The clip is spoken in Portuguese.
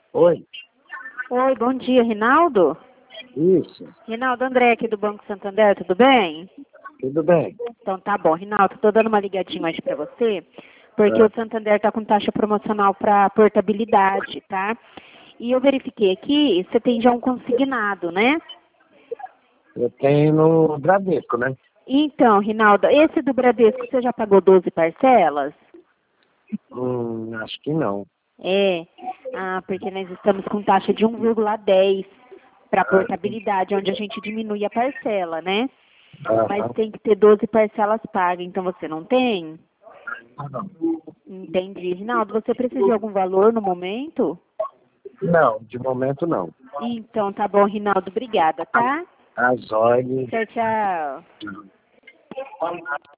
Oi, Oi, bom dia, Rinaldo. isso, Rinaldo, André aqui do Banco Santander, tudo bem? tudo bem? Então tá bom, Rinaldo, estou dando uma ligadinha hoje para você, porque É, o Santander está com taxa promocional para portabilidade, tá? E eu verifiquei aqui, você tem já um consignado, né? eu tenho no Bradesco, né? Então, Rinaldo, esse do Bradesco, você já pagou 12 parcelas? Acho que não. É, porque nós estamos com taxa de 1,10 para portabilidade, onde a gente diminui a parcela, né? Mas Aham. tem que ter 12 parcelas pagas, então você não tem? Não, Entendi. Rinaldo, você precisa de algum valor no momento? não, de momento não. Então, tá bom, Rinaldo. Obrigada, tá? As ordens. Tchau, tchau.